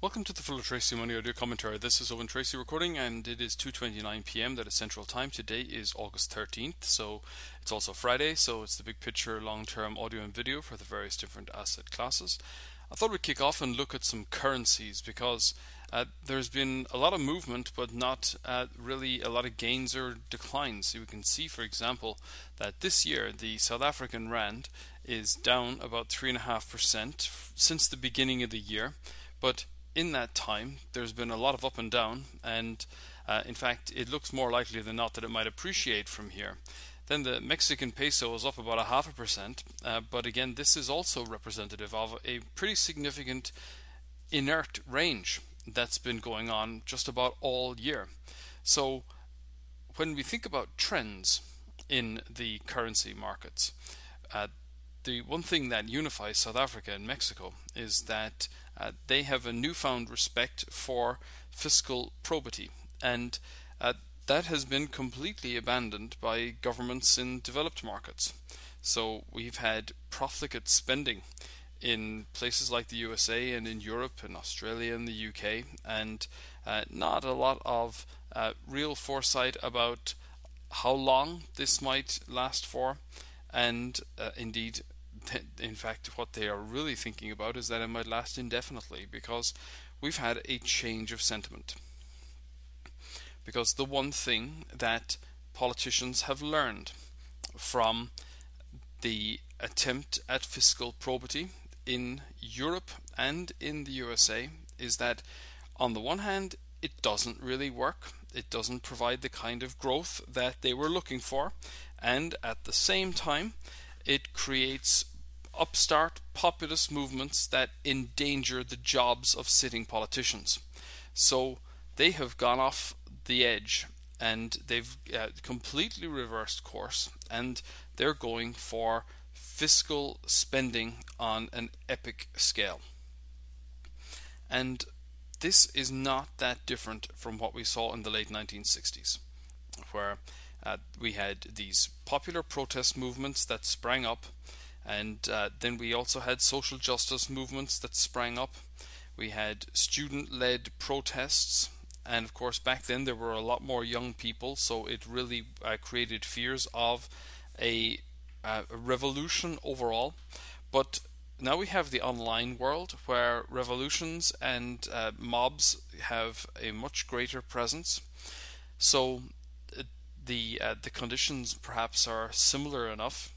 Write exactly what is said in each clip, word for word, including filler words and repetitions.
Welcome to the Full of Tracy Money Audio Commentary. This is Owen Tracy recording, and it is two twenty-nine p m That is Central Time. Today is August thirteenth, so it's also Friday, so it's the big picture, long-term audio and video for the various different asset classes. I thought we'd kick off and look at some currencies because uh, there's been a lot of movement, but not uh, really a lot of gains or declines. So we can see, for example, that this year the South African Rand is down about three point five percent since the beginning of the year, but in that time, there's been a lot of up and down, and uh, in fact, it looks more likely than not that it might appreciate from here. Then the Mexican peso is up about a half a percent, uh, but again, this is also representative of a pretty significant inert range that's been going on just about all year. So when we think about trends in the currency markets, uh, the one thing that unifies South Africa and Mexico is that uh, they have a newfound respect for fiscal probity, and uh, that has been completely abandoned by governments in developed markets. So we've had profligate spending in places like the U S A and in Europe and Australia and the U K, and uh, not a lot of uh, real foresight about how long this might last for, and uh, indeed in fact, what they are really thinking about is that it might last indefinitely, because we've had a change of sentiment. Because the one thing that politicians have learned from the attempt at fiscal probity in Europe and in the U S A is that, on the one hand, it doesn't really work. It doesn't provide the kind of growth that they were looking for, and at the same time, it creates upstart populist movements that endanger the jobs of sitting politicians. So they have gone off the edge, and they've uh, completely reversed course, and they're going for fiscal spending on an epic scale. And this is not that different from what we saw in the late nineteen sixties, where uh, we had these popular protest movements that sprang up. And uh, then we also had social justice movements that sprang up. We had student-led protests, and of course back then there were a lot more young people, so it really uh, created fears of a, uh, a revolution overall. But now we have the online world, where revolutions and uh, mobs have a much greater presence. So uh, the uh, the conditions perhaps are similar enough.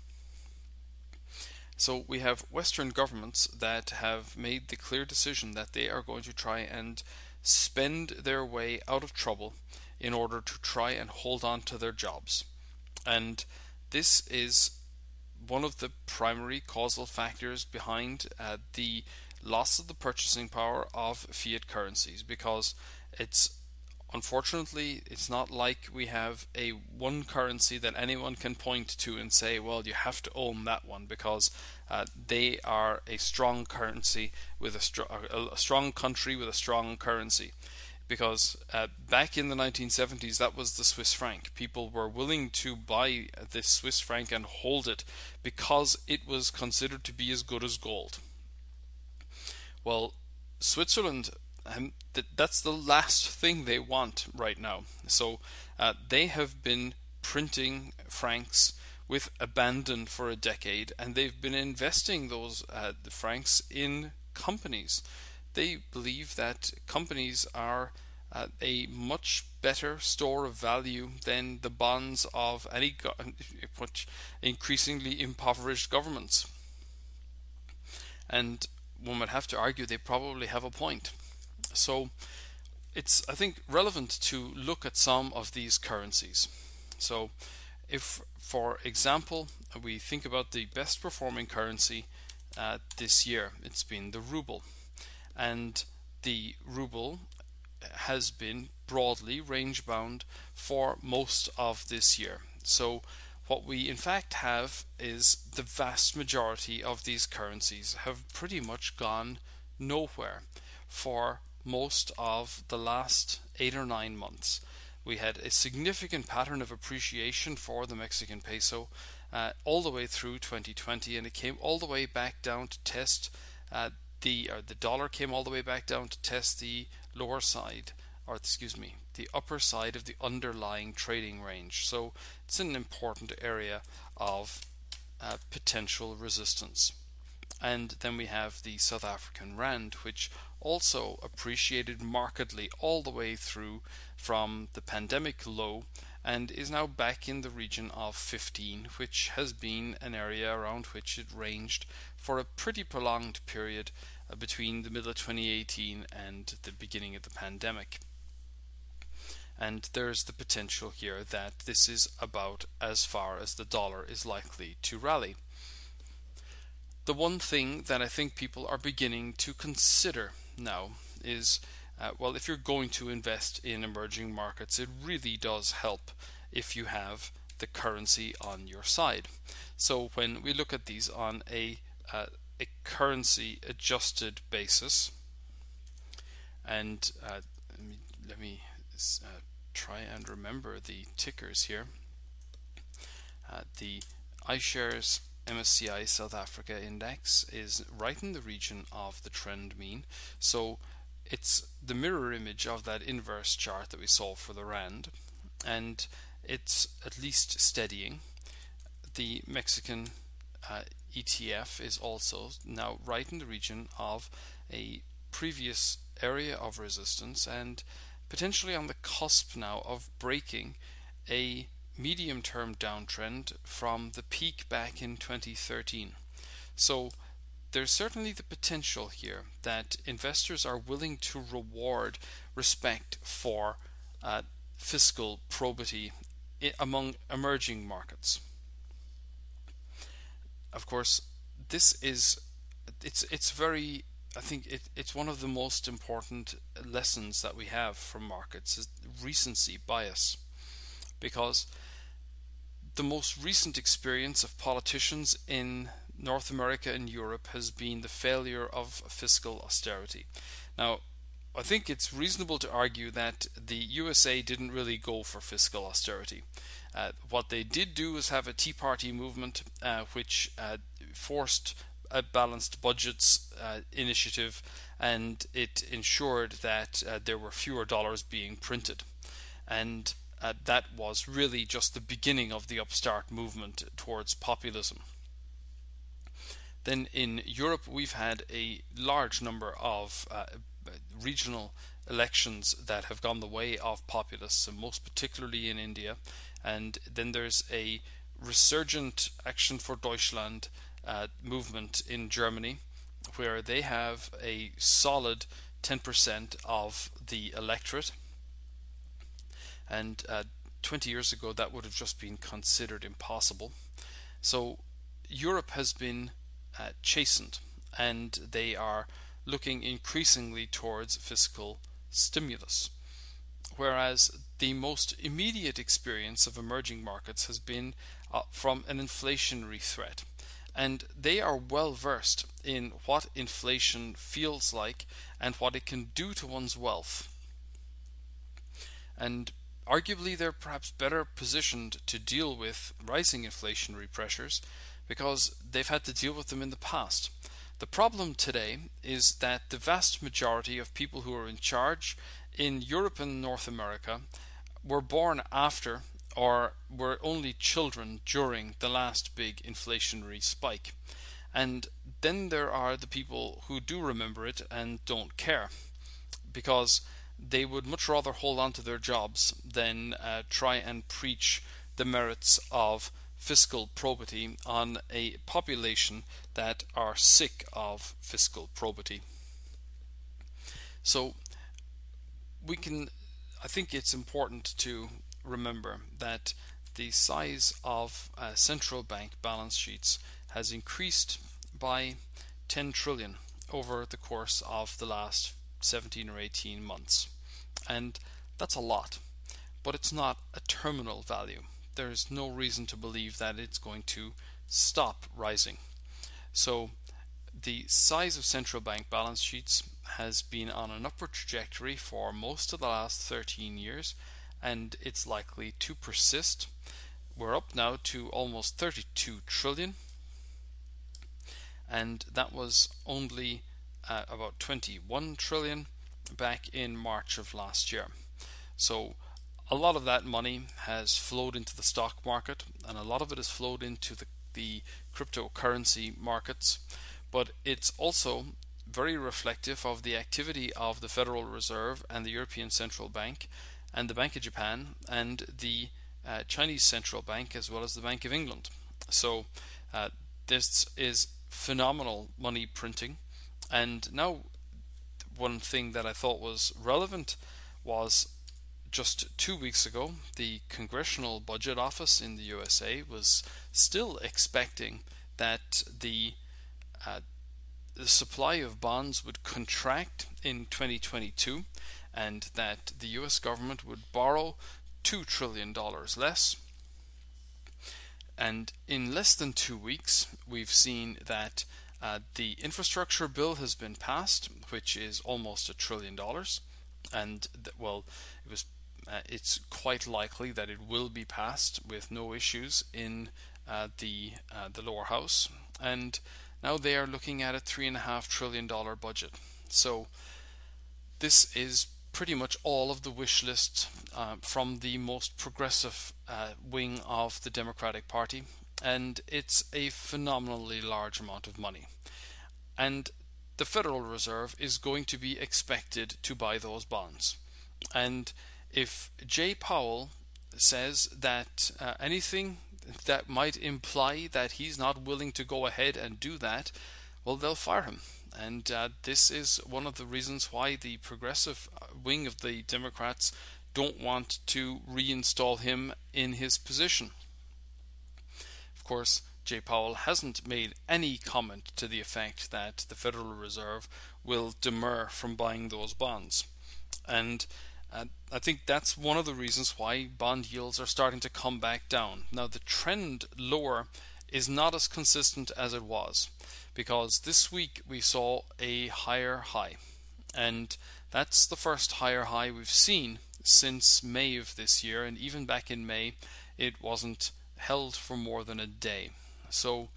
So we have Western governments that have made the clear decision that they are going to try and spend their way out of trouble in order to try and hold on to their jobs. And this is one of the primary causal factors behind uh, the loss of the purchasing power of fiat currencies, because it's unfortunately, it's not like we have a one currency that anyone can point to and say, well, you have to own that one because uh, they are a strong currency with a, str- a strong country with a strong currency. Because uh, back in the nineteen seventies, that was the Swiss franc. People were willing to buy this Swiss franc and hold it because it was considered to be as good as gold. Well, Switzerland, Um, th- that's the last thing they want right now. So uh, they have been printing francs with abandon for a decade, and they've been investing those uh, the francs in companies. They believe that companies are uh, a much better store of value than the bonds of any go- increasingly impoverished governments. And one would have to argue they probably have a point. So it's, I think, relevant to look at some of these currencies. So if, for example, we think about the best performing currency uh, this year, it's been the ruble. And the ruble has been broadly range bound for most of this year. So what we in fact have is the vast majority of these currencies have pretty much gone nowhere for most of the last eight or nine months. We had a significant pattern of appreciation for the Mexican peso uh, all the way through twenty twenty, and it came all the way back down to test uh, the uh, the dollar came all the way back down to test the lower side, or excuse me, the upper side of the underlying trading range. So it's an important area of uh, potential resistance. And then we have the South African rand, which also appreciated markedly all the way through from the pandemic low and is now back in the region of fifteen, which has been an area around which it ranged for a pretty prolonged period uh, between the middle of twenty eighteen and the beginning of the pandemic. And there's the potential here that this is about as far as the dollar is likely to rally. The one thing that I think people are beginning to consider now is, uh, well, if you're going to invest in emerging markets, it really does help if you have the currency on your side. So when we look at these on a, uh, a currency adjusted basis, and uh, let me, let me uh, try and remember the tickers here. Uh, the iShares M S C I South Africa index is right in the region of the trend mean, so it's the mirror image of that inverse chart that we saw for the rand, and it's at least steadying. The Mexican uh, E T F is also now right in the region of a previous area of resistance and potentially on the cusp now of breaking a medium-term downtrend from the peak back in twenty thirteen. So there's certainly the potential here that investors are willing to reward respect for uh, fiscal probity among emerging markets. Of course, this is it's it's very I think it, it's one of the most important lessons that we have from markets is recency bias, because the most recent experience of politicians in North America and Europe has been the failure of fiscal austerity. Now, I think it's reasonable to argue that the U S A didn't really go for fiscal austerity. Uh, what they did do was have a Tea Party movement uh, which uh, forced a balanced budgets uh, initiative, and it ensured that uh, there were fewer dollars being printed. And Uh, that was really just the beginning of the upstart movement towards populism. Then in Europe we've had a large number of uh, regional elections that have gone the way of populists, and most particularly in India. And then there's a resurgent Action for Deutschland uh, movement in Germany, where they have a solid ten percent of the electorate. And uh, twenty years ago that would have just been considered impossible. So Europe has been uh, chastened, and they are looking increasingly towards fiscal stimulus, whereas the most immediate experience of emerging markets has been uh, from an inflationary threat, and they are well versed in what inflation feels like and what it can do to one's wealth. And arguably, they're perhaps better positioned to deal with rising inflationary pressures because they've had to deal with them in the past. The problem today is that the vast majority of people who are in charge in Europe and North America were born after or were only children during the last big inflationary spike. And then there are the people who do remember it and don't care, because they would much rather hold on to their jobs than uh, try and preach the merits of fiscal probity on a population that are sick of fiscal probity. So we can, I think it's important to remember that the size of uh, central bank balance sheets has increased by ten trillion over the course of the last seventeen or eighteen months, and that's a lot, but it's not a terminal value. There's no reason to believe that it's going to stop rising. So the size of central bank balance sheets has been on an upward trajectory for most of the last thirteen years, and it's likely to persist. We're up now to almost thirty-two trillion, and that was only uh, about twenty-one trillion back in March of last year. So a lot of that money has flowed into the stock market, and a lot of it has flowed into the, the cryptocurrency markets, but it's also very reflective of the activity of the Federal Reserve and the European Central Bank and the Bank of Japan and the uh, Chinese Central Bank, as well as the Bank of England. So uh, this is phenomenal money printing. And now one thing that I thought was relevant was just two weeks ago, the Congressional Budget Office in the U S A was still expecting that the uh, the supply of bonds would contract in twenty twenty-two, and that the U S government would borrow two trillion dollars less. And in less than two weeks, we've seen that uh, the infrastructure bill has been passed, which is almost a trillion dollars, and th- well, it was. Uh, it's quite likely that it will be passed with no issues in uh, the uh, the lower house, and now they are looking at a three and a half trillion dollar budget. So this is pretty much all of the wish list uh, from the most progressive uh, wing of the Democratic Party, and it's a phenomenally large amount of money. And the Federal Reserve is going to be expected to buy those bonds. And if Jay Powell says that uh, anything that might imply that he's not willing to go ahead and do that, well, they'll fire him. And uh, this is one of the reasons why the progressive wing of the Democrats don't want to reinstall him in his position. Of course, Jay Powell hasn't made any comment to the effect that the Federal Reserve will demur from buying those bonds. And Uh, I think that's one of the reasons why bond yields are starting to come back down. Now, the trend lower is not as consistent as it was, because this week we saw a higher high, and that's the first higher high we've seen since May of this year, and even back in May it wasn't held for more than a day. So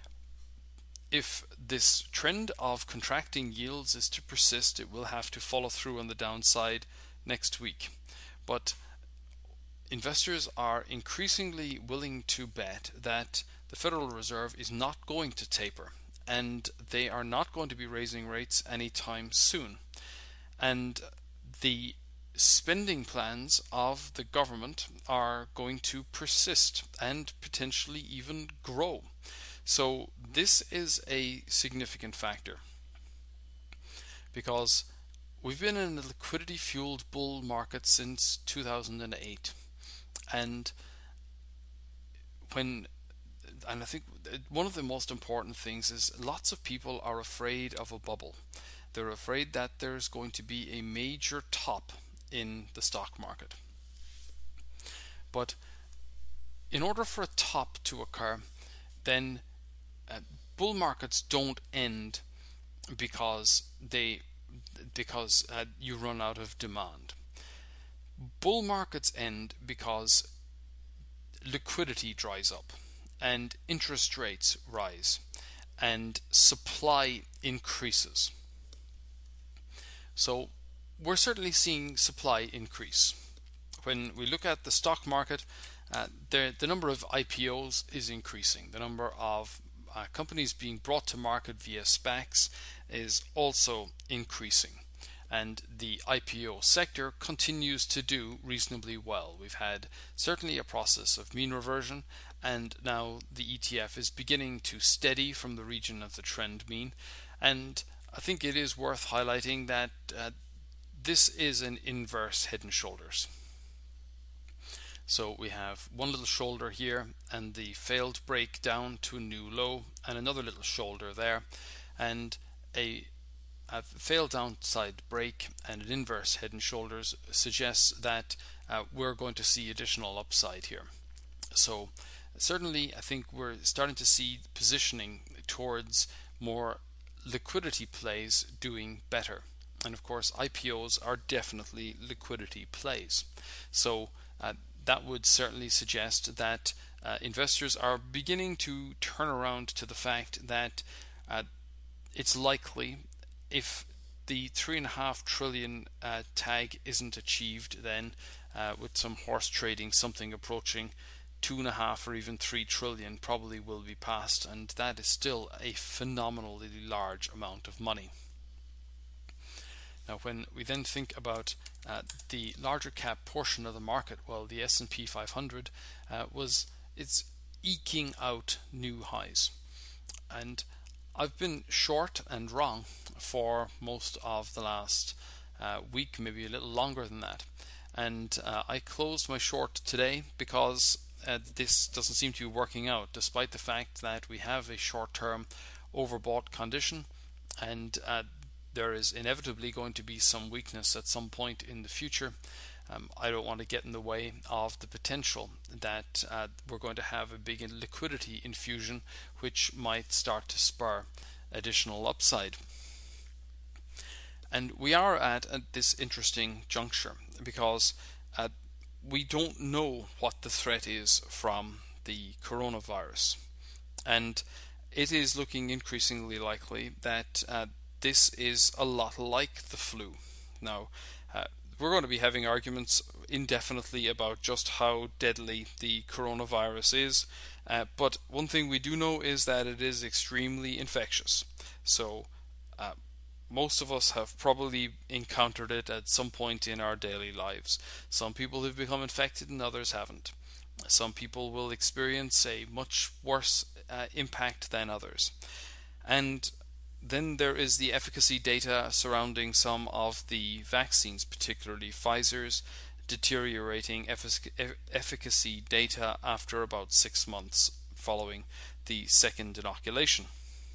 if this trend of contracting yields is to persist, it will have to follow through on the downside next week. But investors are increasingly willing to bet that the Federal Reserve is not going to taper, and they are not going to be raising rates anytime soon. And the spending plans of the government are going to persist and potentially even grow. So this is a significant factor, because we've been in a liquidity-fueled bull market since two thousand eight, and when and I think one of the most important things is lots of people are afraid of a bubble. They're afraid that there's going to be a major top in the stock market. But in order for a top to occur, then uh, bull markets don't end because they because uh, you run out of demand. Bull markets end because liquidity dries up and interest rates rise and supply increases. So we're certainly seeing supply increase. When we look at the stock market, uh, the, the number of I P Os is increasing. The number of uh, companies being brought to market via SPACs is also increasing. And the I P O sector continues to do reasonably well. We've had certainly a process of mean reversion, and now the E T F is beginning to steady from the region of the trend mean. And I think it is worth highlighting that uh, this is an inverse head and shoulders. So we have one little shoulder here and the failed break down to a new low, and another little shoulder there, and a, a failed downside break and an inverse head and shoulders suggests that uh, we're going to see additional upside here. So certainly I think we're starting to see positioning towards more liquidity plays doing better. And of course I P Os are definitely liquidity plays. So uh, that would certainly suggest that uh, investors are beginning to turn around to the fact that uh, it's likely if the three and a half trillion uh, tag isn't achieved, then uh, with some horse trading, something approaching two and a half or even three trillion probably will be passed, and that is still a phenomenally large amount of money. Now, when we then think about uh, the larger cap portion of the market, well, the S and P five hundred uh, was it's eking out new highs, and I've been short and wrong for most of the last uh, week, maybe a little longer than that. And uh, I closed my short today because uh, this doesn't seem to be working out, despite the fact that we have a short-term overbought condition, and uh, there is inevitably going to be some weakness at some point in the future. Um, I don't want to get in the way of the potential that uh, we're going to have a big liquidity infusion, which might start to spur additional upside. And we are at, at this interesting juncture because uh, we don't know what the threat is from the coronavirus. And it is looking increasingly likely that uh, this is a lot like the flu. Now, uh, we're going to be having arguments indefinitely about just how deadly the coronavirus is, uh, but one thing we do know is that it is extremely infectious. So uh, most of us have probably encountered it at some point in our daily lives. Some people have become infected and others haven't. Some people will experience a much worse uh, impact than others. And then there is the efficacy data surrounding some of the vaccines, particularly Pfizer's deteriorating effic- efficacy data after about six months following the second inoculation.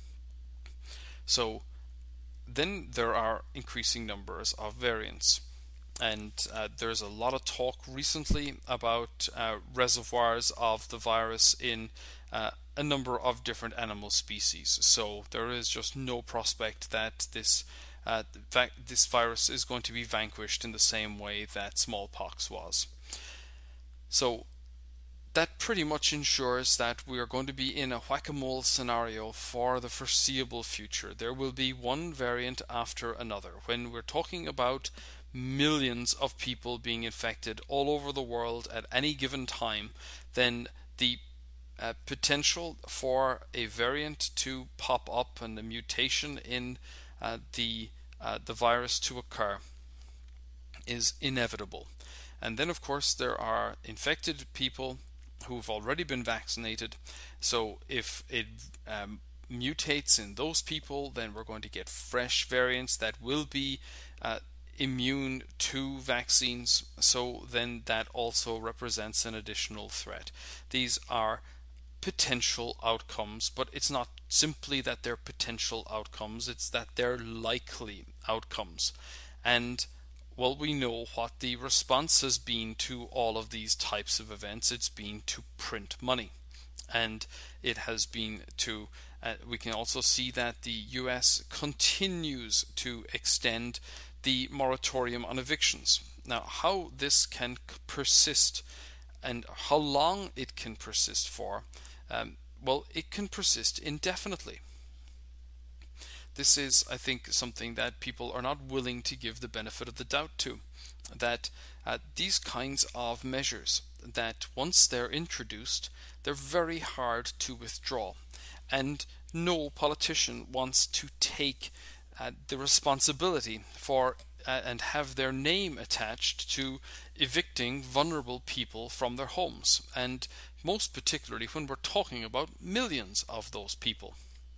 So then there are increasing numbers of variants. And uh, there's a lot of talk recently about uh, reservoirs of the virus in uh, a number of different animal species. So there is just no prospect that this uh, va- this virus is going to be vanquished in the same way that smallpox was. So that pretty much ensures that we are going to be in a whack-a-mole scenario for the foreseeable future. There will be one variant after another. When we're talking about millions of people being infected all over the world at any given time, then the uh, potential for a variant to pop up and a mutation in uh, the uh, the virus to occur is inevitable. And then, of course, there are infected people who've already been vaccinated. So if it um, mutates in those people, then we're going to get fresh variants that will be uh, immune to vaccines. So then that also represents an additional threat. These are potential outcomes, but it's not simply that they're potential outcomes, it's that they're likely outcomes. And well, we know what the response has been to all of these types of events. It's been to print money, and it has been to uh, we can also see that the U S continues to extend the moratorium on evictions. Now, how this can persist and how long it can persist for, um, well, it can persist indefinitely. This is, I think, something that people are not willing to give the benefit of the doubt to. That uh, these kinds of measures, that once they're introduced, they're very hard to withdraw. And no politician wants to take uh, the responsibility for uh, and have their name attached to evicting vulnerable people from their homes. And most particularly when we're talking about millions of those people.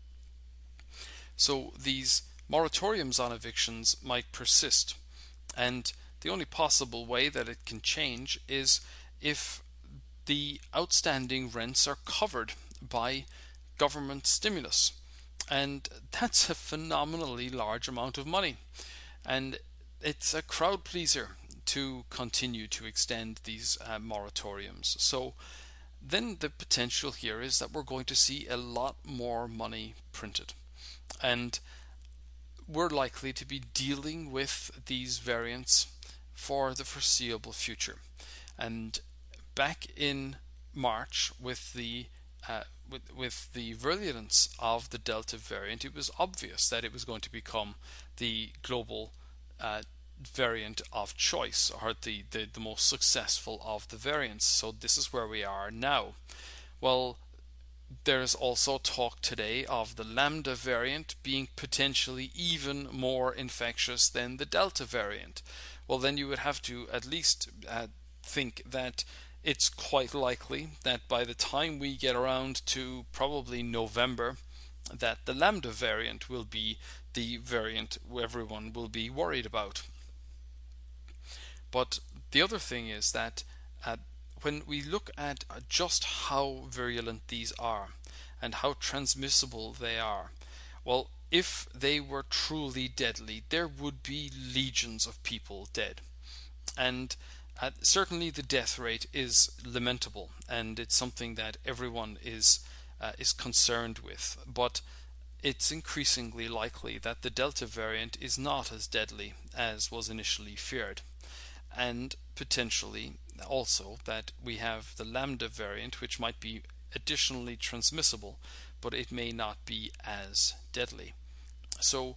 So these moratoriums on evictions might persist, and the only possible way that it can change is if the outstanding rents are covered by government stimulus, and that's a phenomenally large amount of money, and it's a crowd pleaser to continue to extend these uh, moratoriums. So then the potential here is that we're going to see a lot more money printed. And we're likely to be dealing with these variants for the foreseeable future. And back in March, with the uh, with, with the virulence of the Delta variant, it was obvious that it was going to become the global uh, variant of choice, or the, the, the most successful of the variants. So this is where we are now. Well, there's also talk today of the Lambda variant being potentially even more infectious than the Delta variant. Well, then you would have to at least uh, think that it's quite likely that by the time we get around to probably November, that the Lambda variant will be the variant everyone will be worried about. But the other thing is that uh, when we look at just how virulent these are and how transmissible they are, well, if they were truly deadly, there would be legions of people dead. And uh, certainly the death rate is lamentable, and it's something that everyone is uh, is concerned with. But it's increasingly likely that the Delta variant is not as deadly as was initially feared, and potentially also that we have the Lambda variant, which might be additionally transmissible, but it may not be as deadly. So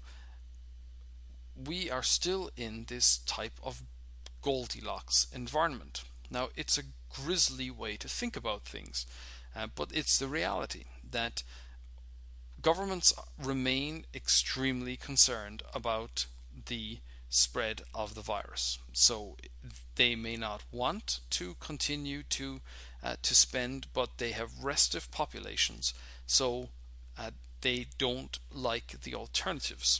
we are still in this type of Goldilocks environment. Now, it's a grisly way to think about things, uh, but it's the reality that governments remain extremely concerned about the spread of the virus. So they may not want to continue to uh, to spend, but they have restive populations, so uh, they don't like the alternatives.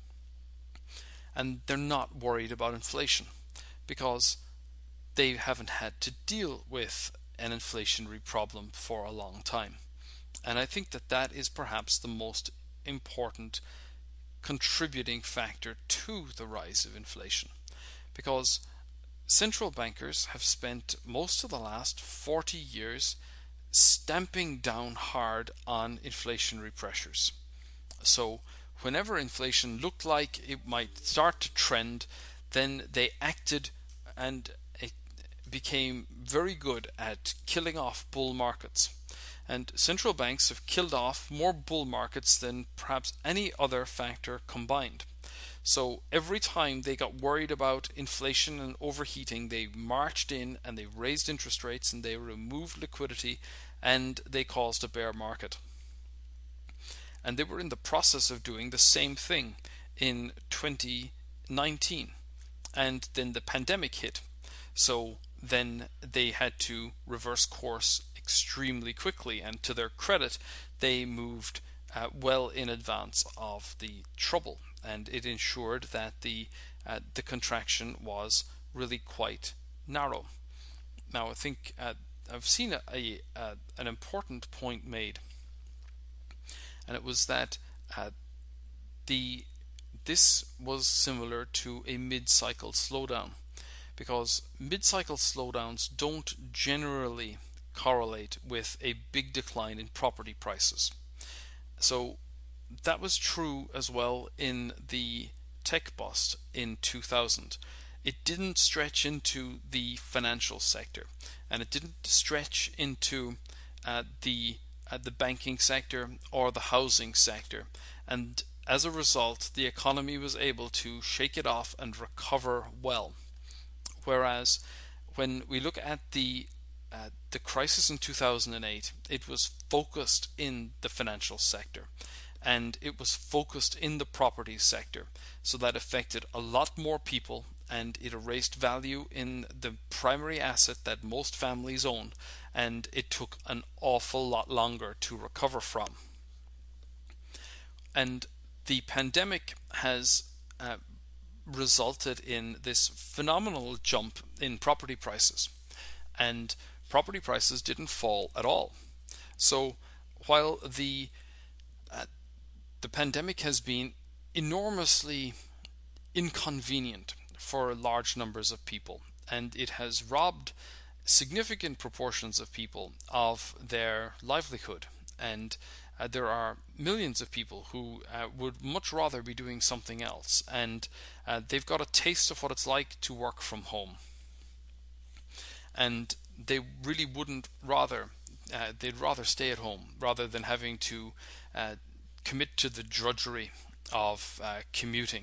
And they're not worried about inflation because they haven't had to deal with an inflationary problem for a long time. And I think that that is perhaps the most important contributing factor to the rise of inflation, because central bankers have spent most of the last forty years stamping down hard on inflationary pressures. So whenever inflation looked like it might start to trend, then they acted, and it became very good at killing off bull markets. And central banks have killed off more bull markets than perhaps any other factor combined. So every time they got worried about inflation and overheating, they marched in and they raised interest rates and they removed liquidity and they caused a bear market. And they were in the process of doing the same thing in twenty nineteen. And then the pandemic hit. So then they had to reverse course extremely quickly, and to their credit, they moved uh, well in advance of the trouble, and it ensured that the uh, the contraction was really quite narrow. Now, I think uh, I've seen a, a, a an important point made, and it was that uh, the this was similar to a mid-cycle slowdown, because mid-cycle slowdowns don't generally correlate with a big decline in property prices. So that was true as well in the tech bust in two thousand. It didn't stretch into the financial sector, and it didn't stretch into uh, the uh, the banking sector or the housing sector, and as a result, the economy was able to shake it off and recover well. Whereas when we look at the uh, the crisis in two thousand eight, it was focused in the financial sector, and it was focused in the property sector, so that affected a lot more people, and it erased value in the primary asset that most families own, and it took an awful lot longer to recover from. And the pandemic has uh, resulted in this phenomenal jump in property prices, and property prices didn't fall at all. So while the uh, the pandemic has been enormously inconvenient for large numbers of people, and it has robbed significant proportions of people of their livelihood, and uh, there are millions of people who uh, would much rather be doing something else, and uh, they've got a taste of what it's like to work from home, and they really wouldn't rather uh, they'd rather stay at home rather than having to uh, commit to the drudgery of uh, commuting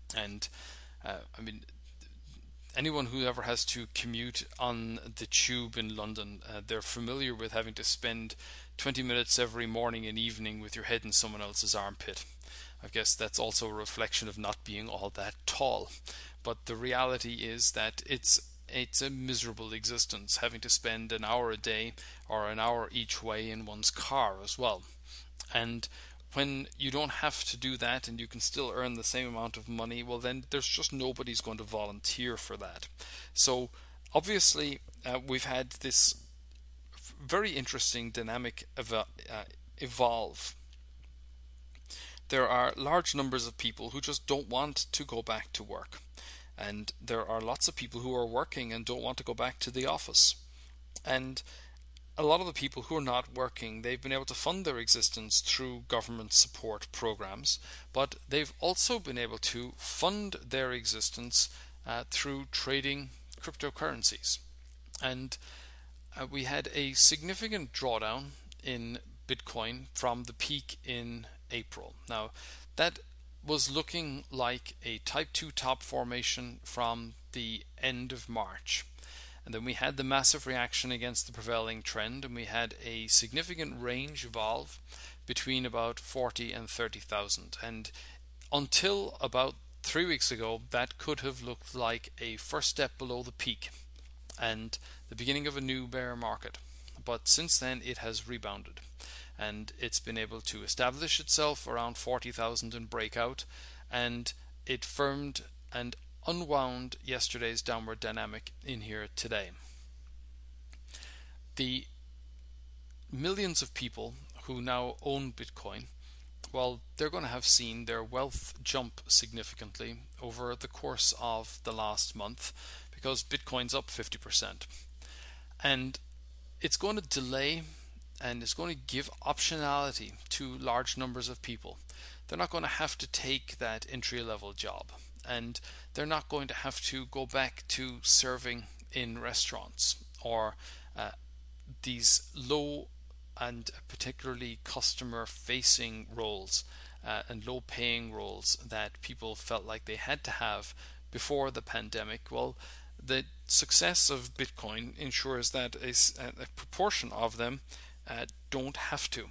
And uh, I mean, anyone who ever has to commute on the tube in London, uh, they're familiar with having to spend twenty minutes every morning and evening with your head in someone else's armpit. I guess that's also a reflection of not being all that tall. But the reality is that it's it's a miserable existence, having to spend an hour a day or an hour each way in one's car as well. And when you don't have to do that and you can still earn the same amount of money, well, then there's just nobody's going to volunteer for that. So obviously, uh, we've had this very interesting dynamic ev- uh, evolve. There are large numbers of people who just don't want to go back to work. And there are lots of people who are working and don't want to go back to the office. And a lot of the people who are not working, they've been able to fund their existence through government support programs, but they've also been able to fund their existence uh, through trading cryptocurrencies. And uh, we had a significant drawdown in Bitcoin from the peak in April. Now, that was looking like a type two top formation from the end of March. And then we had the massive reaction against the prevailing trend, and we had a significant range evolve between about forty and thirty thousand. And until about three weeks ago, that could have looked like a first step below the peak and the beginning of a new bear market. But since then, it has rebounded, and it's been able to establish itself around forty thousand and break out, and it firmed and unwound yesterday's downward dynamic in here today. The millions of people who now own Bitcoin, well, they're going to have seen their wealth jump significantly over the course of the last month because Bitcoin's up fifty percent. And it's going to delay and it's going to give optionality to large numbers of people. They're not going to have to take that entry level job, and they're not going to have to go back to serving in restaurants or uh, these low and particularly customer facing roles uh, and low paying roles that people felt like they had to have before the pandemic. Well, the success of Bitcoin ensures that a, a proportion of them uh, don't have to.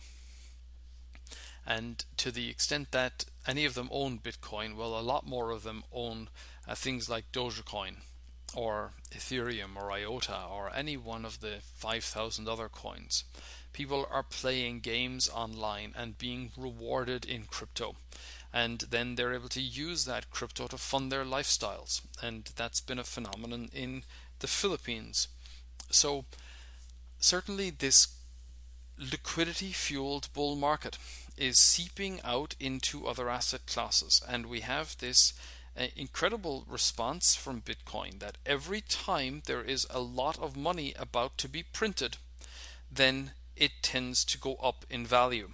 And to the extent that any of them own Bitcoin, well, a lot more of them own uh, things like Dogecoin or Ethereum or IOTA or any one of the five thousand other coins. People are playing games online and being rewarded in crypto. And then they're able to use that crypto to fund their lifestyles. And that's been a phenomenon in the Philippines. So certainly this liquidity fueled bull market is seeping out into other asset classes, and we have this uh, incredible response from Bitcoin that every time there is a lot of money about to be printed, then it tends to go up in value.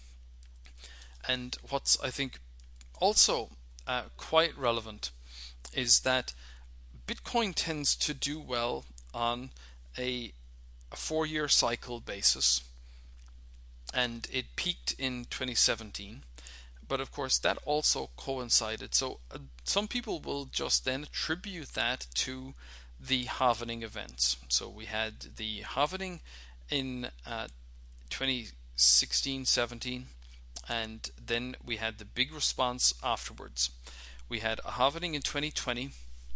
And what's, I think, also uh, quite relevant is that Bitcoin tends to do well on a, a four-year cycle basis, and it peaked in twenty seventeen. But of course, that also coincided. So uh, some people will just then attribute that to the halvening events. So we had the halvening in uh, twenty sixteen seventeen, and then we had the big response afterwards. We had a halvening in twenty twenty,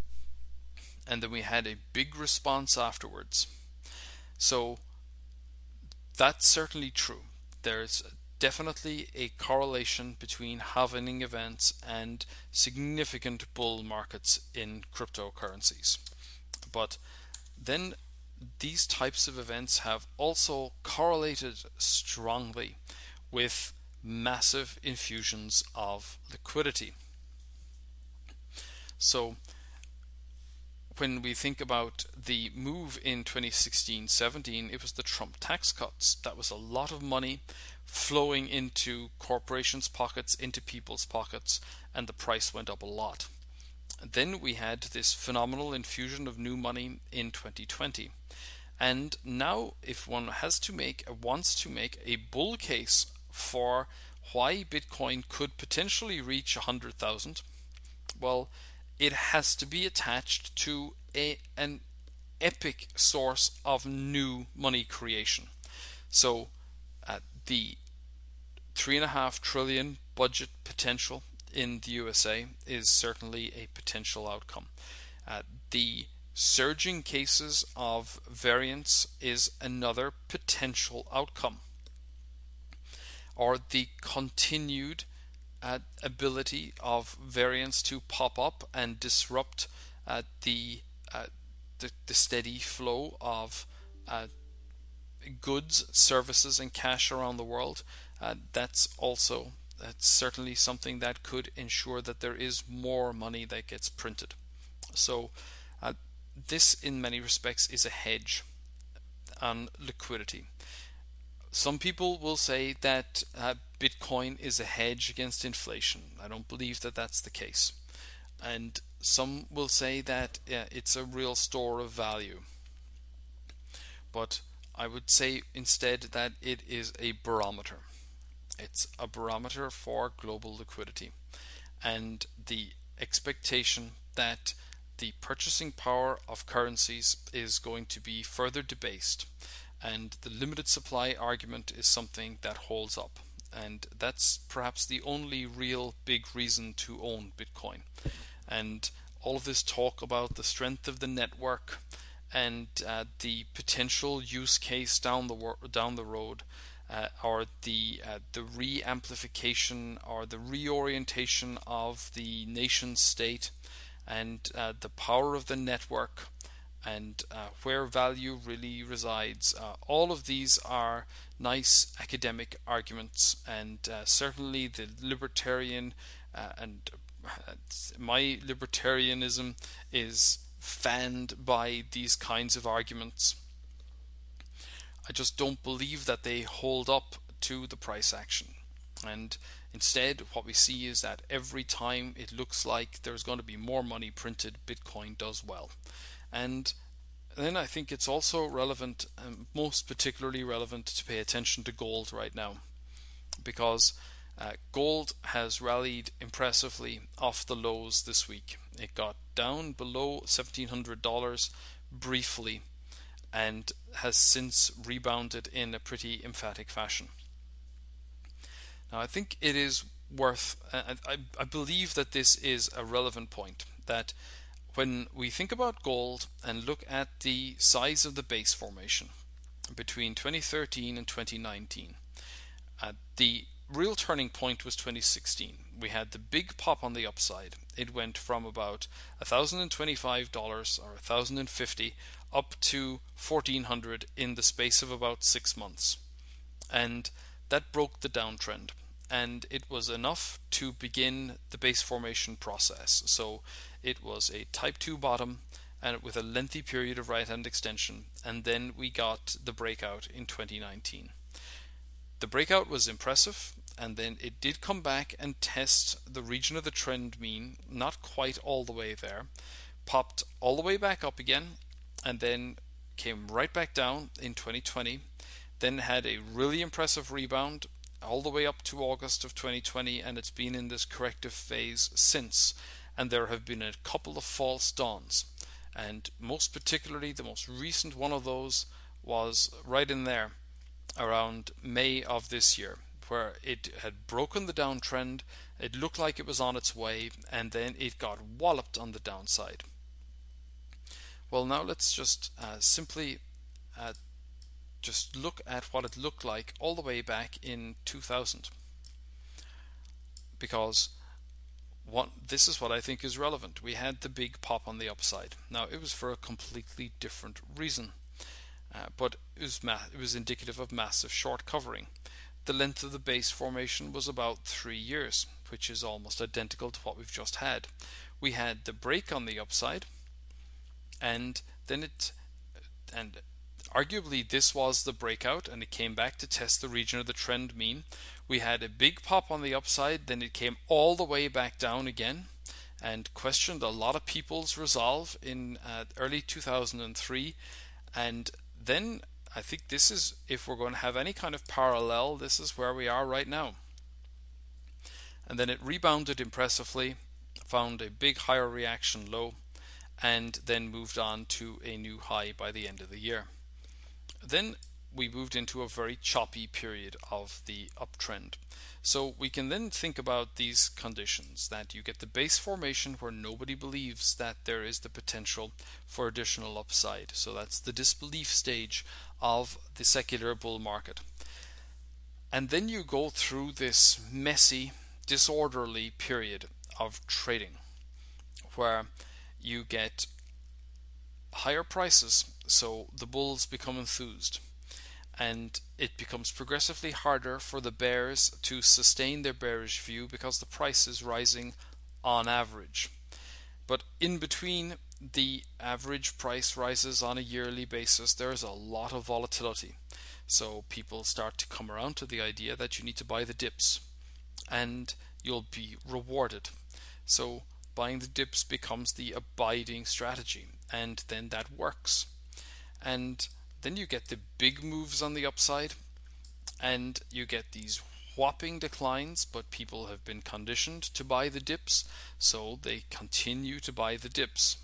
and then we had a big response afterwards. So that's certainly true. There's definitely a correlation between halvening events and significant bull markets in cryptocurrencies. But then these types of events have also correlated strongly with massive infusions of liquidity. So when we think about the move in twenty sixteen seventeen, it was the Trump tax cuts. That was a lot of money flowing into corporations' pockets, into people's pockets, and the price went up a lot. Then we had this phenomenal infusion of new money in twenty twenty. And now if one has to make wants to make a bull case for why Bitcoin could potentially reach one hundred thousand, Well, it has to be attached to a an epic source of new money creation. So uh, the three and a half trillion budget potential in the U S A is certainly a potential outcome. Uh, the surging cases of variants is another potential outcome, or the continued uh, ability of variants to pop up and disrupt uh, the, uh, the the steady flow of uh, goods, services, and cash around the world. Uh, that's also that's certainly something that could ensure that there is more money that gets printed. So uh, this, in many respects, is a hedge on liquidity. Some people will say that uh, Bitcoin is a hedge against inflation. I don't believe that that's the case. And some will say that uh, it's a real store of value. But I would say instead that it is a barometer. It's a barometer for global liquidity and the expectation that the purchasing power of currencies is going to be further debased, and the limited supply argument is something that holds up. And that's perhaps the only real big reason to own Bitcoin. And all of this talk about the strength of the network and uh, the potential use case down the wor- down the road, uh, or the uh, the re-amplification or the reorientation of the nation state, and uh, the power of the network, and uh, where value really resides. Uh, all of these are nice academic arguments, and uh, certainly the libertarian uh, and uh, my libertarianism is fanned by these kinds of arguments. I just don't believe that they hold up to the price action. And instead, what we see is that every time it looks like there's going to be more money printed, Bitcoin does well. And then I think it's also relevant, um, most particularly relevant, to pay attention to gold right now, because uh, gold has rallied impressively off the lows this week. It got down below seventeen hundred dollars briefly and has since rebounded in a pretty emphatic fashion. Now, I think it is worth, I, I, I believe that this is a relevant point, that when we think about gold and look at the size of the base formation between twenty thirteen and twenty nineteen, uh, the real turning point was twenty sixteen. We had the big pop on the upside. It went from about one thousand twenty-five dollars or one thousand fifty dollars up to fourteen hundred dollars in the space of about six months. And that broke the downtrend. And it was enough to begin the base formation process. So it was a type two bottom and with a lengthy period of right hand extension. And then we got the breakout in twenty nineteen. The breakout was impressive, and then it did come back and test the region of the trend mean, not quite all the way there, popped all the way back up again, and then came right back down in twenty twenty, then had a really impressive rebound all the way up to August of twenty twenty, and it's been in this corrective phase since. And there have been a couple of false dawns, and most particularly the most recent one of those was right in there around May of this year, where it had broken the downtrend. It looked like it was on its way, and then it got walloped on the downside. Well, now let's just uh, simply uh, just look at what it looked like all the way back in two thousand, because what, this is what I think is relevant. We had the big pop on the upside. Now, it was for a completely different reason. Uh, but it was, ma- it was indicative of massive short covering. The length of the base formation was about three years, which is almost identical to what we've just had. We had the break on the upside, and then it, and arguably this was the breakout, and it came back to test the region of the trend mean. We had a big pop on the upside, then it came all the way back down again, and questioned a lot of people's resolve in uh, early two thousand three, and then I think this is, if we're going to have any kind of parallel, this is where we are right now. And then it rebounded impressively found a big higher reaction low, and then moved on to a new high by the end of the year. Then we moved into a very choppy period of the uptrend. So we can then think about these conditions, that you get the base formation where nobody believes that there is the potential for additional upside. So that's the disbelief stage of the secular bull market. And then you go through this messy, disorderly period of trading where you get higher prices, so the bulls become enthused, and it becomes progressively harder for the bears to sustain their bearish view because the price is rising on average. But in between the average price rises on a yearly basis, there is a lot of volatility. So people start to come around to the idea that you need to buy the dips and you'll be rewarded. So buying the dips becomes the abiding strategy, and then that works. And then you get the big moves on the upside, and you get these whopping declines, but people have been conditioned to buy the dips, so they continue to buy the dips.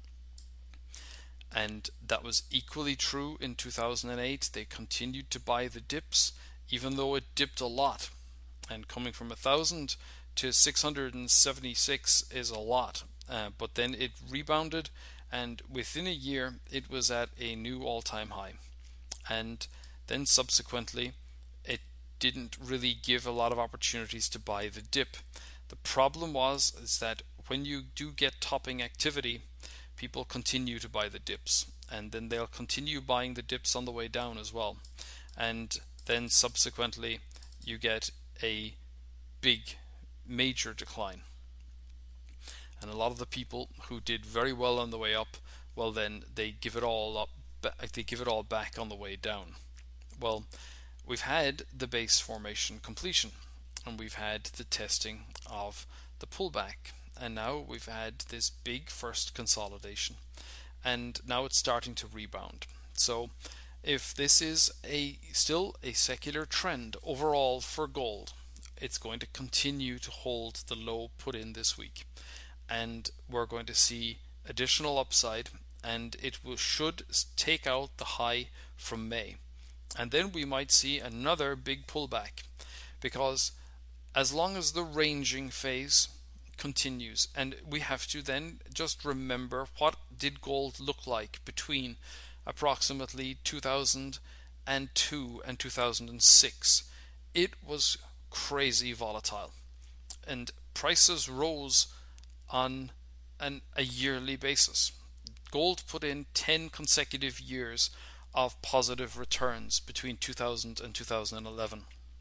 And that was equally true in two thousand eight. They continued to buy the dips, even though it dipped a lot. And coming from a thousand to six hundred seventy-six is a lot, uh, but then it rebounded, and within a year it was at a new all-time high. And then subsequently it didn't really give a lot of opportunities to buy the dip. The problem was is that when you do get topping activity, people continue to buy the dips, and then they'll continue buying the dips on the way down as well. And then subsequently you get a big major decline, and a lot of the people who did very well on the way up, well, then they give it all up they give it all back on the way down. Well, we've had the base formation completion, and we've had the testing of the pullback, and now we've had this big first consolidation, and now it's starting to rebound. So if this is a still a secular trend overall for gold, it's going to continue to hold the low put in this week, and we're going to see additional upside, and it will, should take out the high from May, and then we might see another big pullback, because as long as the ranging phase continues, and we have to then just remember what did gold look like between approximately two thousand two and two thousand six. It was crazy volatile, and prices rose on an, a yearly basis. Gold put in ten consecutive years of positive returns between two thousand and two thousand eleven.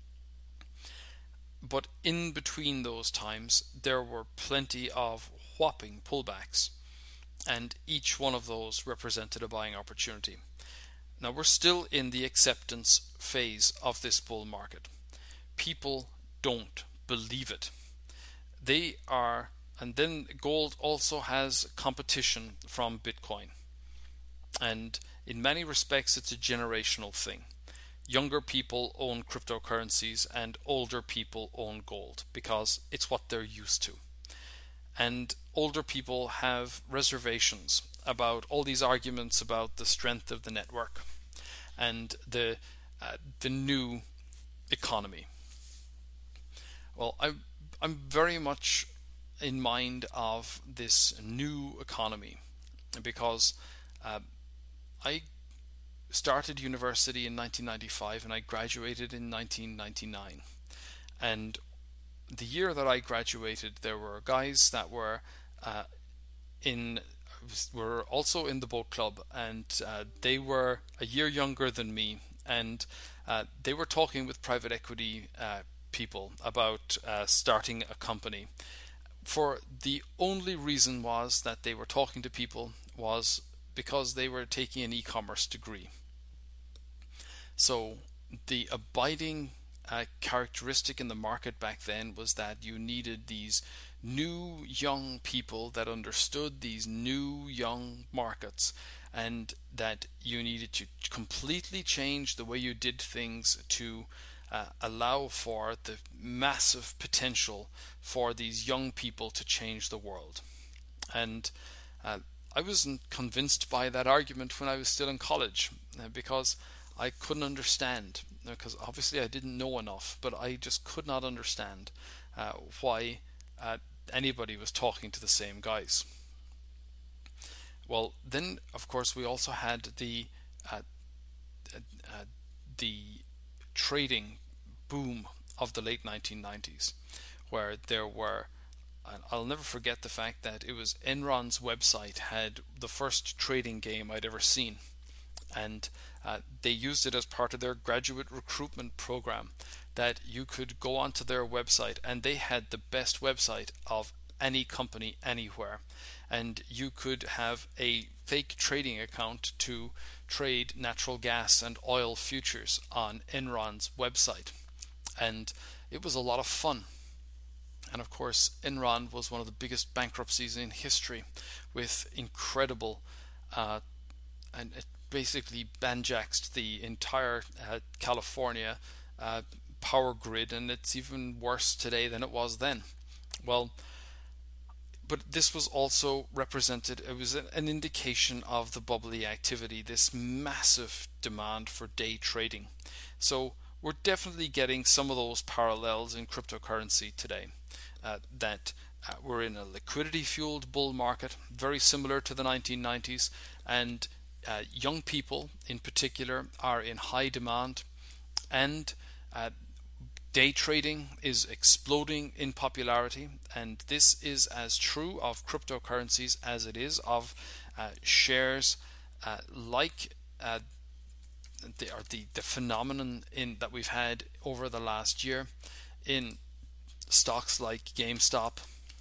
But in between those times there were plenty of whopping pullbacks, and each one of those represented a buying opportunity. Now we're still in the acceptance phase of this bull market. People don't believe it. They are, and then gold also has competition from Bitcoin. And in many respects it's a generational thing. Younger people own cryptocurrencies and older people own gold because it's what they're used to. And older people have reservations about all these arguments about the strength of the network and the uh, the new economy. Well, I, I'm very much in mind of this new economy because uh, I started university in nineteen ninety-five and I graduated in nineteen ninety-nine. And the year that I graduated, there were guys that were uh, in were also in the boat club, and uh, they were a year younger than me, and uh, they were talking with private equity uh, people about uh, starting a company. For the only reason was that they were talking to people was because they were taking an e-commerce degree. So the abiding uh, characteristic in the market back then was that you needed these new young people that understood these new young markets, and that you needed to completely change the way you did things to uh, allow for the massive potential for these young people to change the world. And uh, I wasn't convinced by that argument when I was still in college, uh, because I couldn't understand, because obviously I didn't know enough, but I just could not understand uh, why uh, anybody was talking to the same guys. Well, then of course we also had the uh, uh, the trading boom of the late nineteen nineties, where there were, and I'll never forget the fact that it was Enron's website had the first trading game I'd ever seen, and uh, they used it as part of their graduate recruitment program, that you could go onto their website and they had the best website of any company anywhere, and you could have a fake trading account to trade natural gas and oil futures on Enron's website, and it was a lot of fun. And of course, Enron was one of the biggest bankruptcies in history, with incredible, uh, and it basically banjaxed the entire uh, California uh, power grid, and it's even worse today than it was then. Well, but this was also represented, it was an indication of the bubbly activity, this massive demand for day trading. So we're definitely getting some of those parallels in cryptocurrency today. Uh, that uh, we're in a liquidity fueled bull market, very similar to the nineteen nineties, and uh, young people in particular are in high demand, and uh, day trading is exploding in popularity, and this is as true of cryptocurrencies as it is of uh, shares uh, like uh, the, or the, the phenomenon in that we've had over the last year in stocks like GameStop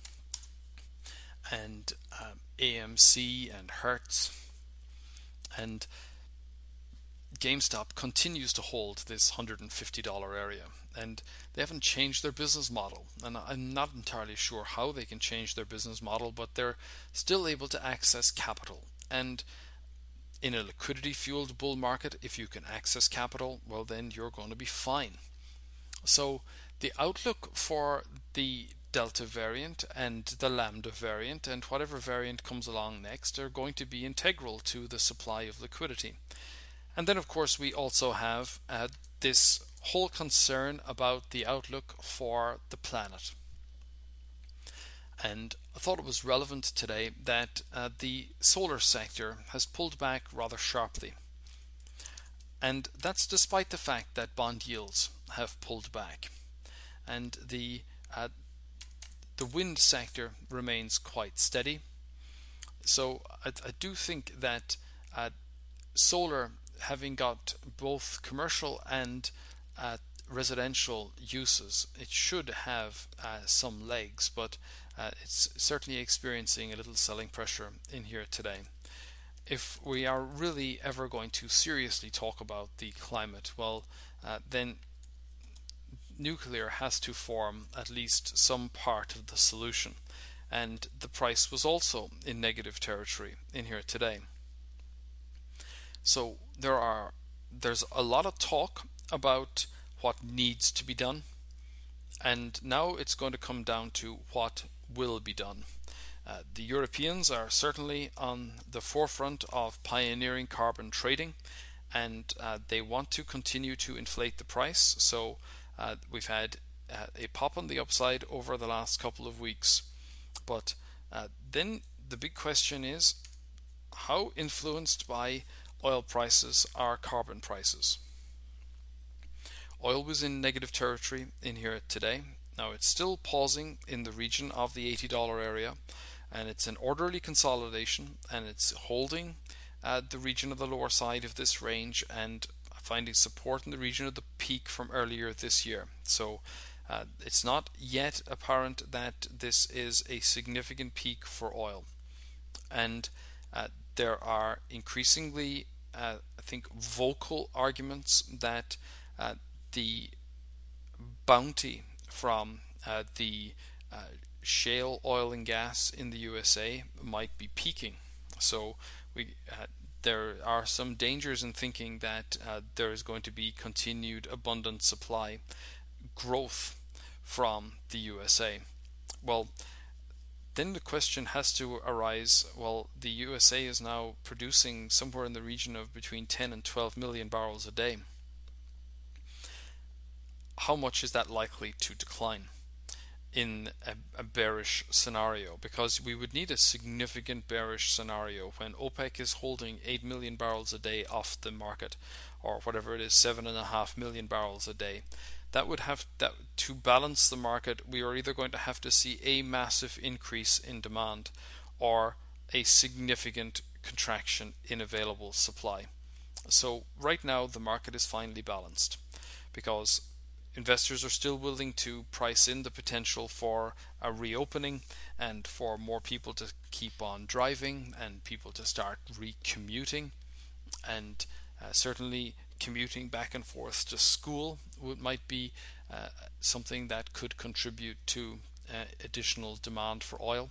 and um, A M C and Hertz. And GameStop continues to hold this one hundred fifty dollars area, and they haven't changed their business model, and I'm not entirely sure how they can change their business model, but they're still able to access capital. And in a liquidity fueled bull market, if you can access capital, well, then you're going to be fine. So the outlook for the Delta variant and the Lambda variant and whatever variant comes along next are going to be integral to the supply of liquidity. And then of course we also have uh, this whole concern about the outlook for the planet. And I thought it was relevant today that uh, the solar sector has pulled back rather sharply. And that's despite the fact that bond yields have pulled back. And the uh, the wind sector remains quite steady. So I, I do think that uh, solar, having got both commercial and uh, residential uses, it should have uh, some legs, but uh, it's certainly experiencing a little selling pressure in here today. If we are really ever going to seriously talk about the climate, well, uh, then nuclear has to form at least some part of the solution. And the price was also in negative territory in here today. So there are there's a lot of talk about what needs to be done, and now it's going to come down to what will be done. Uh, the Europeans are certainly on the forefront of pioneering carbon trading, and uh, they want to continue to inflate the price. So uh, we've had uh, a pop on the upside over the last couple of weeks. But uh, then the big question is, how influenced by oil prices are carbon prices? Oil was in negative territory in here today. Now it's still pausing in the region of the eighty dollars area, and it's an orderly consolidation, and it's holding uh, the region of the lower side of this range and finding support in the region of the peak from earlier this year. So uh, it's not yet apparent that this is a significant peak for oil, and uh, there are increasingly uh, I think vocal arguments that uh, the bounty from uh, the uh, shale oil and gas in the U S A might be peaking. So we uh, there are some dangers in thinking that uh, there is going to be continued abundant supply growth from the U S A. Well, then the question has to arise, well, the U S A is now producing somewhere in the region of between ten and twelve million barrels a day. How much is that likely to decline in a, a bearish scenario? Because we would need a significant bearish scenario when OPEC is holding eight million barrels a day off the market, or whatever it is, seven and a half million barrels a day. That would have that to balance the market. We are either going to have to see a massive increase in demand or a significant contraction in available supply. So right now the market is finely balanced because investors are still willing to price in the potential for a reopening and for more people to keep on driving and people to start recommuting, and uh, certainly commuting back and forth to school would, might be uh, something that could contribute to uh, additional demand for oil.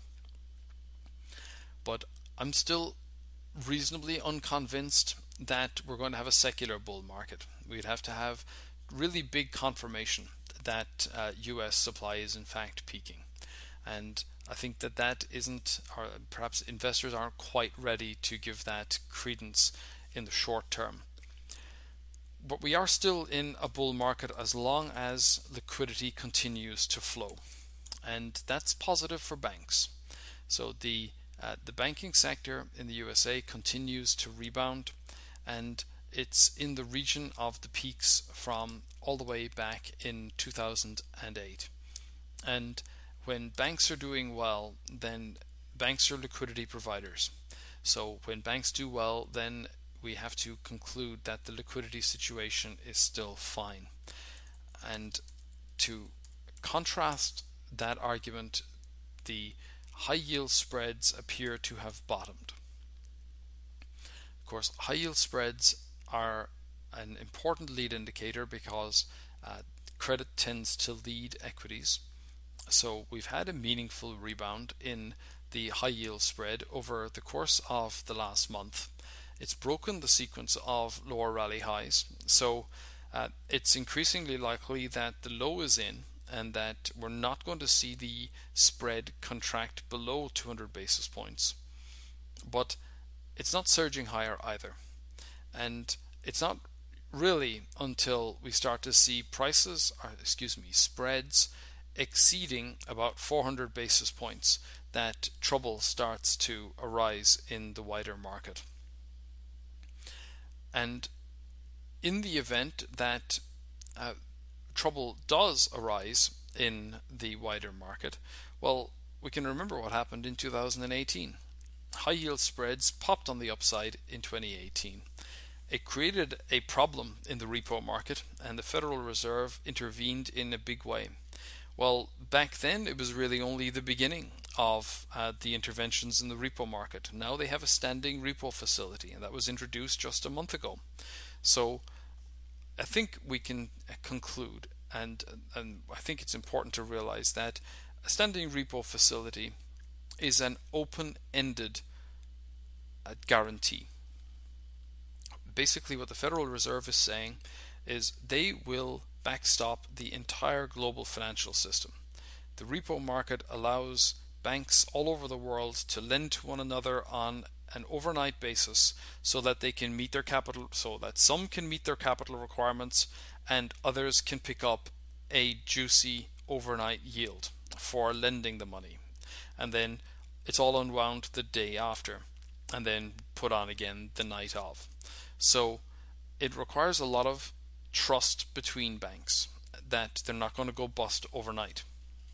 But I'm still reasonably unconvinced that we're going to have a secular bull market. We'd have to have really big confirmation that uh, U S supply is in fact peaking, and I think that that isn't, or perhaps investors aren't quite ready to give that credence in the short term. But we are still in a bull market as long as liquidity continues to flow, and that's positive for banks. So the uh, the banking sector in the U S A continues to rebound, and it's in the region of the peaks from all the way back in two thousand eight. And when banks are doing well, then banks are liquidity providers. So when banks do well, then we have to conclude that the liquidity situation is still fine. And to contrast that argument, the high yield spreads appear to have bottomed. Of course, high yield spreads are an important lead indicator because uh, credit tends to lead equities. So we've had a meaningful rebound in the high yield spread over the course of the last month. It's broken the sequence of lower rally highs, so uh, it's increasingly likely that the low is in and that we're not going to see the spread contract below two hundred basis points. But it's not surging higher either. And it's not really until we start to see prices, or excuse me, spreads exceeding about four hundred basis points that trouble starts to arise in the wider market. And in the event that uh, trouble does arise in the wider market, well, we can remember what happened in two thousand eighteen. High yield spreads popped on the upside in twenty eighteen. It created a problem in the repo market, and the Federal Reserve intervened in a big way. Well, back then it was really only the beginning of uh, the interventions in the repo market. Now they have a standing repo facility, and that was introduced just a month ago. So I think we can conclude, and, and I think it's important to realize that a standing repo facility is an open-ended uh, guarantee. Basically what the Federal Reserve is saying is they will backstop the entire global financial system. The repo market allows banks all over the world to lend to one another on an overnight basis so that they can meet their capital, so that some can meet their capital requirements and others can pick up a juicy overnight yield for lending the money. And then it's all unwound the day after and then put on again the night of. So it requires a lot of trust between banks that they're not going to go bust overnight.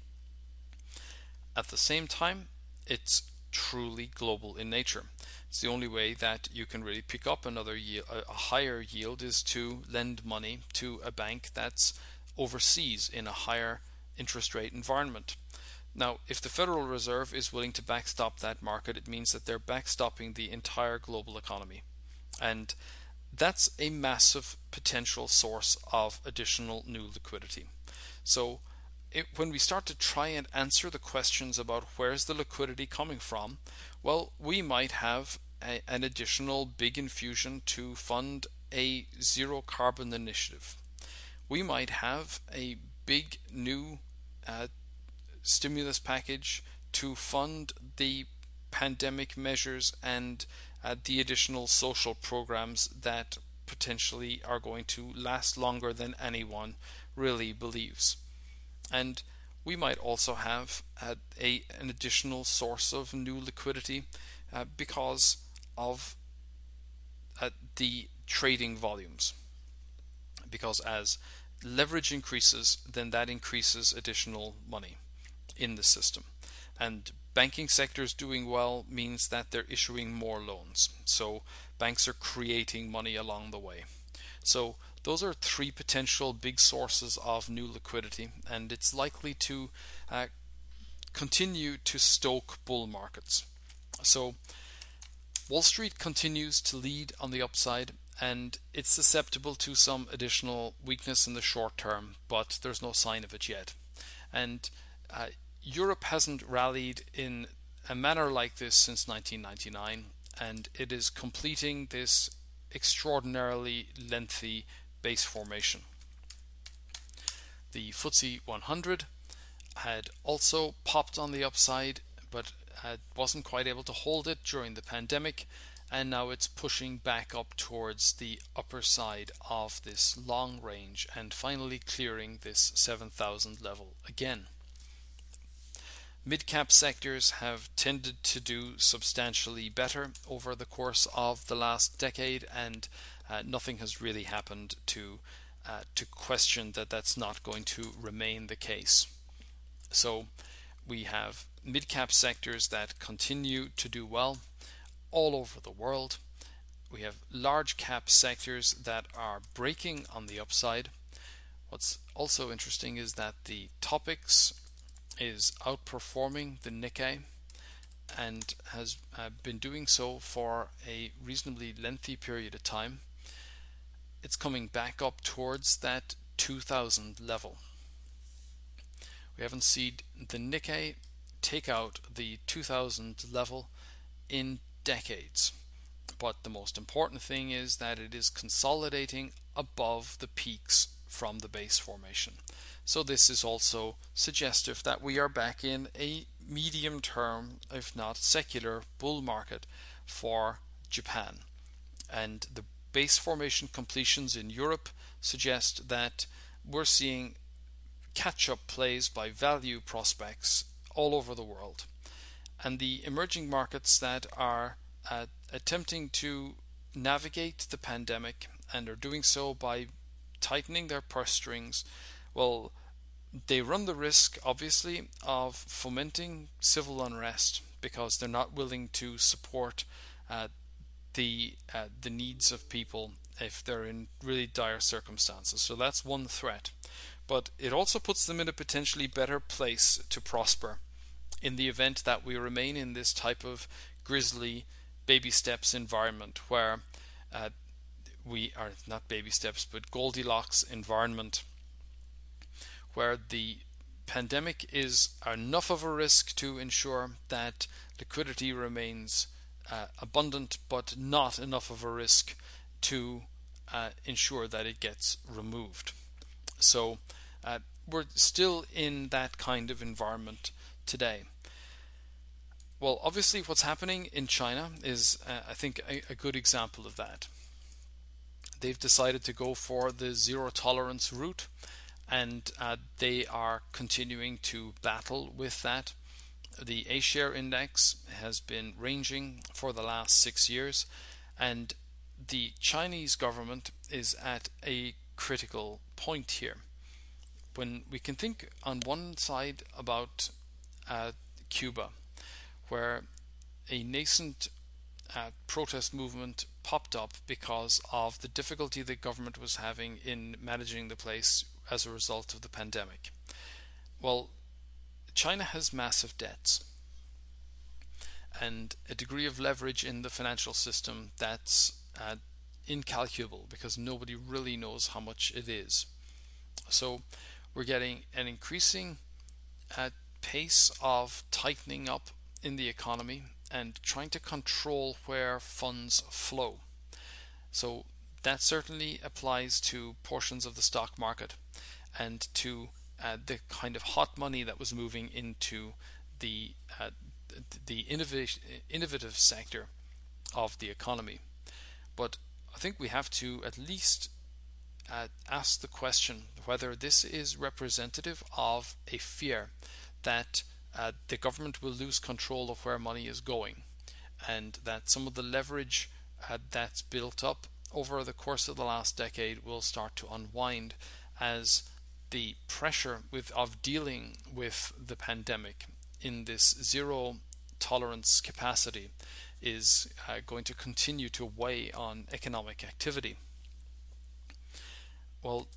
At the same time, it's truly global in nature. It's the only way that you can really pick up another yield, a higher yield, is to lend money to a bank that's overseas in a higher interest rate environment. Now, if the Federal Reserve is willing to backstop that market, it means that they're backstopping the entire global economy. And that's a massive potential source of additional new liquidity. So it, when we start to try and answer the questions about where's the liquidity coming from, well, we might have a, an additional big infusion to fund a zero carbon initiative. We might have a big new uh, stimulus package to fund the pandemic measures and uh, the additional social programs that potentially are going to last longer than anyone really believes. And we might also have uh, a an additional source of new liquidity uh, because of uh, the trading volumes. Because as leverage increases, then that increases additional money in the system. And banking sectors doing well means that they're issuing more loans. So banks are creating money along the way. So those are three potential big sources of new liquidity, and it's likely to uh, continue to stoke bull markets. So Wall Street continues to lead on the upside, and it's susceptible to some additional weakness in the short term, but there's no sign of it yet. And uh, Europe hasn't rallied in a manner like this since nineteen ninety-nine, and it is completing this extraordinarily lengthy base formation. The F T S E one hundred had also popped on the upside, but uh, wasn't quite able to hold it during the pandemic, and now it's pushing back up towards the upper side of this long range and finally clearing this seven thousand level again. Mid-cap sectors have tended to do substantially better over the course of the last decade, and uh, nothing has really happened to uh, to question that that's not going to remain the case. So we have mid-cap sectors that continue to do well all over the world. We have large cap sectors that are breaking on the upside. What's also interesting is that the Topix is outperforming the Nikkei and has uh, been doing so for a reasonably lengthy period of time. It's coming back up towards that two thousand level. We haven't seen the Nikkei take out the two thousand level in decades. But the most important thing is that it is consolidating above the peaks from the base formation. So this is also suggestive that we are back in a medium term, if not secular, bull market for Japan. And the base formation completions in Europe suggest that we're seeing catch-up plays by value prospects all over the world. And the emerging markets that are uh, attempting to navigate the pandemic and are doing so by tightening their purse strings, well, they run the risk, obviously, of fomenting civil unrest because they're not willing to support uh, the uh, the needs of people if they're in really dire circumstances. So that's one threat. But it also puts them in a potentially better place to prosper in the event that we remain in this type of grisly baby steps environment where uh, we are not baby steps but Goldilocks environment, where the pandemic is enough of a risk to ensure that liquidity remains uh, abundant, but not enough of a risk to uh, ensure that it gets removed. So uh, we're still in that kind of environment today. Well, obviously what's happening in China is, uh, I think, a, a good example of that. They've decided to go for the zero tolerance route, and uh, they are continuing to battle with that. The A-share index has been ranging for the last six years, and the Chinese government is at a critical point here. When we can think on one side about uh, Cuba, where a nascent uh, protest movement popped up because of the difficulty the government was having in managing the place as a result of the pandemic. Well, China has massive debts and a degree of leverage in the financial system that's uh, incalculable because nobody really knows how much it is. So we're getting an increasing uh, pace of tightening up in the economy, and trying to control where funds flow. So that certainly applies to portions of the stock market and to uh, the kind of hot money that was moving into the uh, the innovation, innovative sector of the economy. But I think we have to at least uh, ask the question whether this is representative of a fear that uh, the government will lose control of where money is going, and that some of the leverage uh, that's built up over the course of the last decade will start to unwind as the pressure with of dealing with the pandemic in this zero tolerance capacity is uh, going to continue to weigh on economic activity. Well,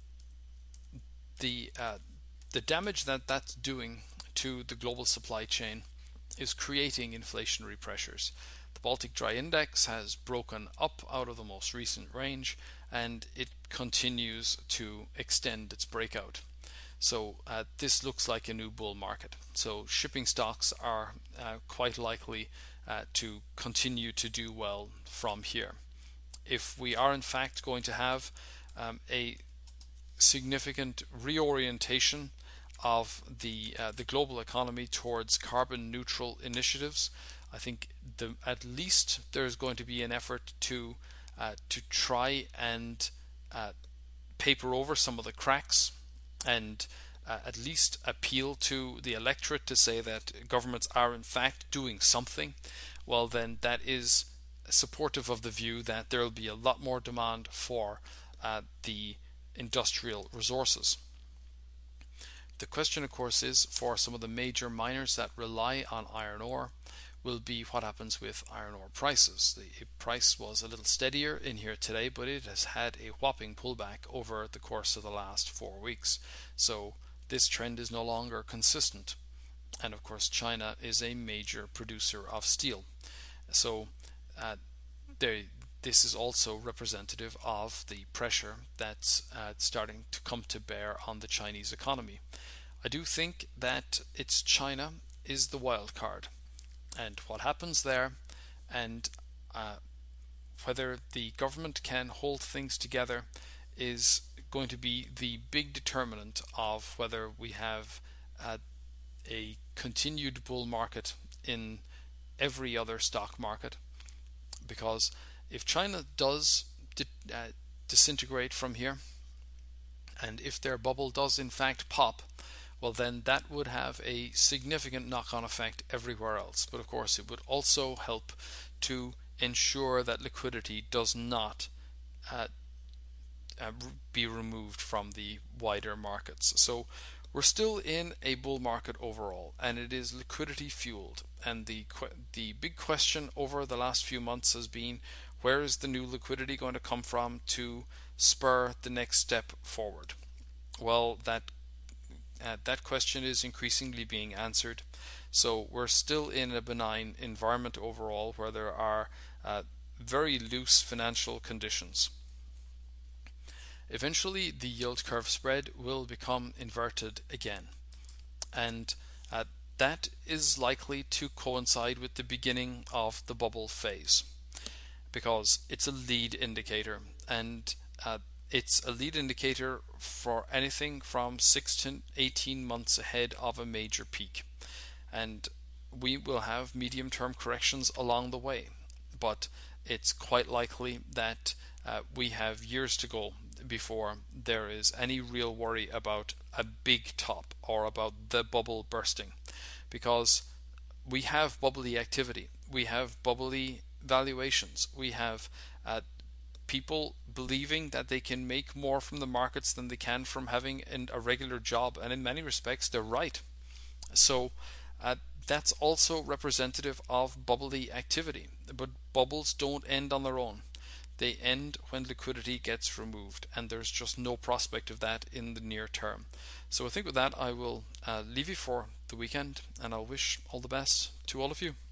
the uh, the damage that that's doing to the global supply chain is creating inflationary pressures. The Baltic Dry Index has broken up out of the most recent range, and it continues to extend its breakout. So uh, this looks like a new bull market. So shipping stocks are uh, quite likely uh, to continue to do well from here. If we are in fact going to have um, a significant reorientation of the uh, the global economy towards carbon neutral initiatives, I think the, at least there's going to be an effort to uh, to try and uh, paper over some of the cracks and uh, at least appeal to the electorate to say that governments are in fact doing something. Well, then that is supportive of the view that there will be a lot more demand for uh, the industrial resources. The question, of course, is for some of the major miners that rely on iron ore will be what happens with iron ore prices. The price was a little steadier in here today, but it has had a whopping pullback over the course of the last four weeks. So this trend is no longer consistent. And of course, China is a major producer of steel. So uh, there, this is also representative of the pressure that's uh, starting to come to bear on the Chinese economy. I do think that it's China is the wild card, and what happens there, and uh, whether the government can hold things together, is going to be the big determinant of whether we have uh, a continued bull market in every other stock market. Because if China does di- uh, disintegrate from here, and if their bubble does in fact pop, well, then that would have a significant knock-on effect everywhere else. But of course, it would also help to ensure that liquidity does not uh, uh, be removed from the wider markets. So we're still in a bull market overall, and it is liquidity fueled. And the the big question over the last few months has been, where is the new liquidity going to come from to spur the next step forward? Well, that Uh, that question is increasingly being answered. So we're still in a benign environment overall where there are uh, very loose financial conditions. Eventually, the yield curve spread will become inverted again. And uh, that is likely to coincide with the beginning of the bubble phase, because it's a lead indicator, and uh, it's a lead indicator for anything from six to eighteen months ahead of a major peak. And we will have medium-term corrections along the way, but it's quite likely that uh, we have years to go before there is any real worry about a big top or about the bubble bursting, because we have bubbly activity, we have bubbly valuations, we have uh, people believing that they can make more from the markets than they can from having a regular job, and in many respects they're right. So uh, that's also representative of bubbly activity. But bubbles don't end on their own. They end when liquidity gets removed, and there's just no prospect of that in the near term. So I think with that I will uh, leave you for the weekend, and I'll wish all the best to all of you.